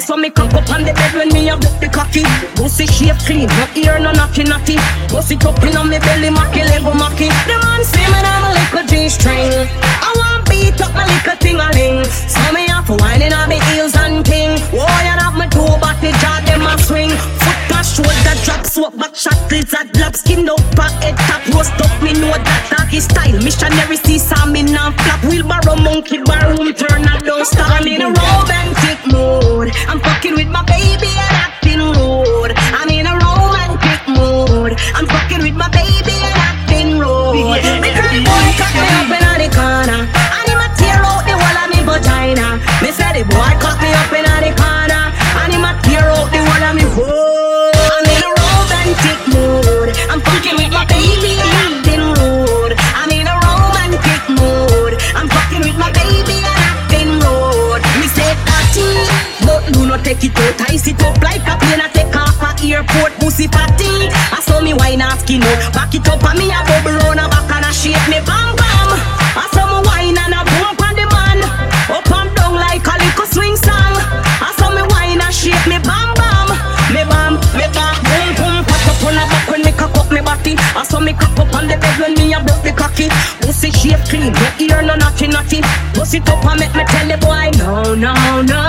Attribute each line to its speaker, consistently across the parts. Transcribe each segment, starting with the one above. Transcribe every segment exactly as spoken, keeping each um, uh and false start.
Speaker 1: saw me cock up on the bed when me a broke the cocky. Pussy shape clean, no ear no knocky knocky. Pussy up in on me belly, macky lego macky. The man see me now my little G-string. I want beat up my little ting-a-ling. So me have to whining on me heels and ting. Oh, you have my toe body jaw, them a swing. Foot past shoulder drop, swap back shot, lizard lap, skin up, back head top, roast up. Me know that doggy style. Missionary see saw me now flap. Wheelbarrow monkey bar room turn and don't stop. I'm in a romantic mood. I'm fucking with my baby and acting rude. I'm in a romantic mood. I'm fucking with my baby and acting rude. Me girl boy cut me up in the corner, and him a tear out the wall of me vagina. Me say the boy cut me up in the corner, and him a tear out the wall of me hole. I'm in a romantic mood. I'm fucking with my baby and acting rude. I'm in a romantic mood. I'm fucking with my baby and acting rude. Me say party, but do not take it out. I sit up like a plane. I take off at airport, pussy party. I saw me wine off skin out. Back it up and me a bubble round a back and a shake me bam bam. I saw me wine and a bump on the man. Up and down like a little swing song. I saw me wine and shake me bam bam. Me bam, me bam, boom boom. Pop up on a back when me cock up me body. I saw me cock up on the bed when me a broke the cocky. Pussy shape clean, no ear no naughty naughty. Pussy up and make me tell the boy no no no.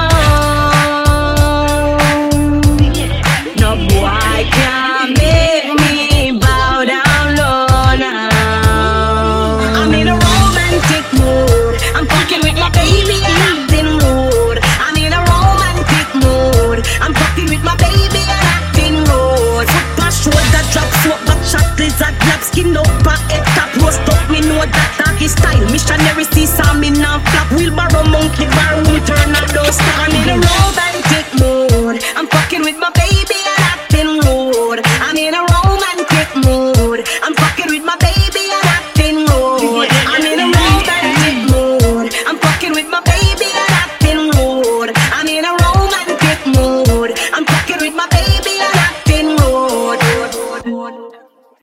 Speaker 1: No boy can't make me bow down low now. I'm in a romantic mood. I'm fucking with my baby and acting rude. I'm in a romantic mood. I'm fucking with my baby and acting rude. Foot past shoulder drop, swap back shot, lizard lap, skin up, back head top, roast up. Me know that doggy style. Missionary see saw me now flap. Wheelbarrow monkey bar room turn